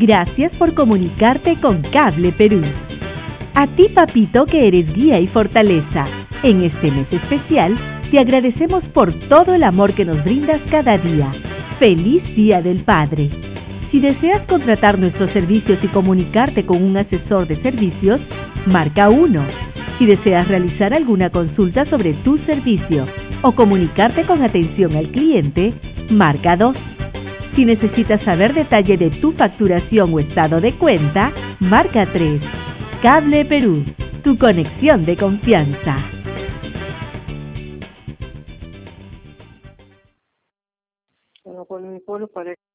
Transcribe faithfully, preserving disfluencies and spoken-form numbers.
Gracias por comunicarte con Cable Perú. A ti, papito, que eres guía y fortaleza. En este mes especial, te agradecemos por todo el amor que nos brindas cada día. ¡Feliz Día del Padre! Si deseas contratar nuestros servicios y comunicarte con un asesor de servicios, marca uno. Si deseas realizar alguna consulta sobre tu servicio o comunicarte con atención al cliente, marca dos. Si necesitas saber detalle de tu facturación o estado de cuenta, marca tres. Cable Perú, tu conexión de confianza. Bueno, con mi pueblo para